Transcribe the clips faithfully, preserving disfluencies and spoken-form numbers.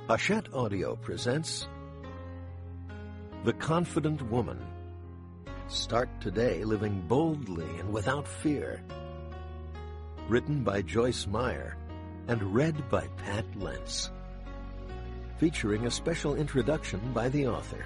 Hachette Audio presents The Confident Woman. Start today living boldly and without fear. Written by Joyce Meyer and read by Pat Lentz. Featuring a special introduction by the author.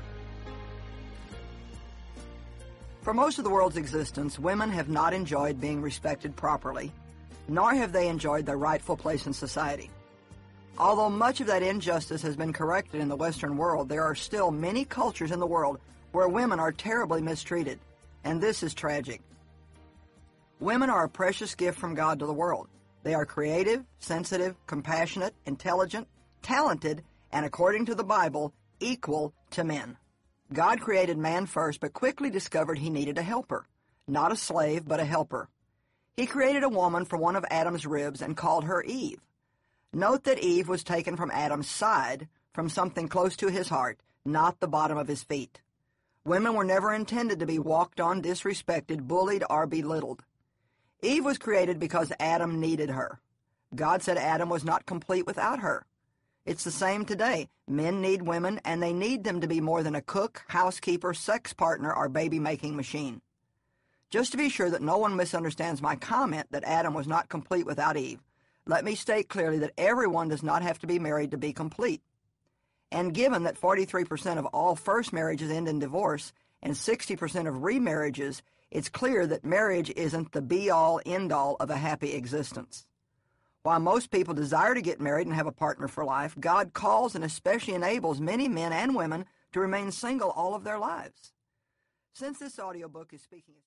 For most of the world's existence, women have not enjoyed being respected properly, nor have they enjoyed their rightful place in society. Although much of that injustice has been corrected in the Western world, there are still many cultures in the world where women are terribly mistreated, and this is tragic. Women are a precious gift from God to the world. They are creative, sensitive, compassionate, intelligent, talented, and according to the Bible, equal to men. God created man first, but quickly discovered he needed a helper. Not a slave, but a helper. He created a woman from one of Adam's ribs and called her Eve. Note that Eve was taken from Adam's side, from something close to his heart, not the bottom of his feet. Women were never intended to be walked on, disrespected, bullied, or belittled. Eve was created because Adam needed her. God said Adam was not complete without her. It's the same today. Men need women, and they need them to be more than a cook, housekeeper, sex partner, or baby-making machine. Just to be sure that no one misunderstands my comment that Adam was not complete without Eve, let me state clearly that everyone does not have to be married to be complete. And given that forty-three percent of all first marriages end in divorce and sixty percent of remarriages, it's clear that marriage isn't the be-all, end-all of a happy existence. While most people desire to get married and have a partner for life, God calls and especially enables many men and women to remain single all of their lives. Since this audiobook is speaking